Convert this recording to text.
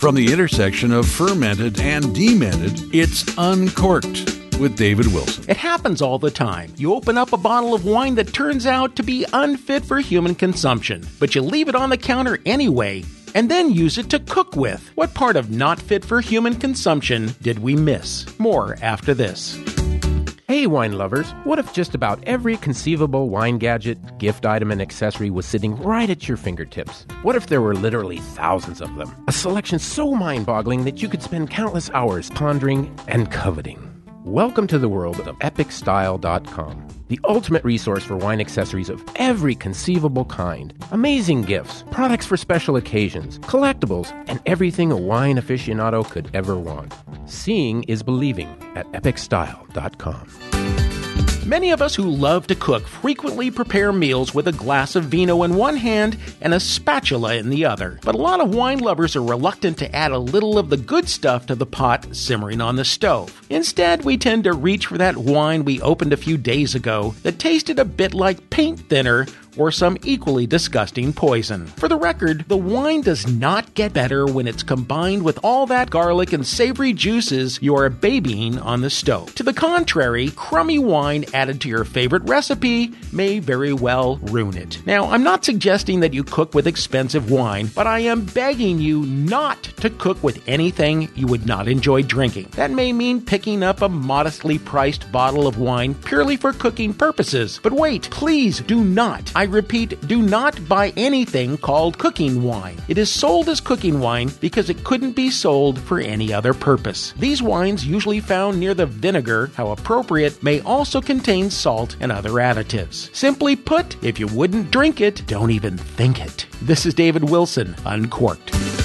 From the intersection of fermented and demented, it's Uncorked with David Wilson. It happens all the time. You open up a bottle of wine that turns out to be unfit for human consumption, but you leave it on the counter anyway, and then use it to cook with. What part of not fit for human consumption did we miss? More after this. Hey wine lovers, what if just about every conceivable wine gadget, gift item, and accessory was sitting right at your fingertips? What if there were literally thousands of them? A selection so mind-boggling that you could spend countless hours pondering and coveting. Welcome to the world of EpicStyle.com, the ultimate resource for wine accessories of every conceivable kind. Amazing gifts, products for special occasions, collectibles, and everything a wine aficionado could ever want. Seeing is believing at EpicStyle.com. Many of us who love to cook frequently prepare meals with a glass of vino in one hand and a spatula in the other. But a lot of wine lovers are reluctant to add a little of the good stuff to the pot simmering on the stove. Instead, we tend to reach for that wine we opened a few days ago that tasted a bit like paint thinner or some equally disgusting poison. For the record, the wine does not get better when it's combined with all that garlic and savory juices you are babying on the stove. To the contrary, crummy wine added to your favorite recipe may very well ruin it. Now, I'm not suggesting that you cook with expensive wine, but I am begging you not to cook with anything you would not enjoy drinking. That may mean picking up a modestly priced bottle of wine purely for cooking purposes. But wait, please do not. I repeat, do not buy anything called cooking wine. It is sold as cooking wine because it couldn't be sold for any other purpose. These wines, usually found near the vinegar, how appropriate, may also contain salt and other additives. Simply put, if you wouldn't drink it, don't even think it. This is David Wilson, Uncorked.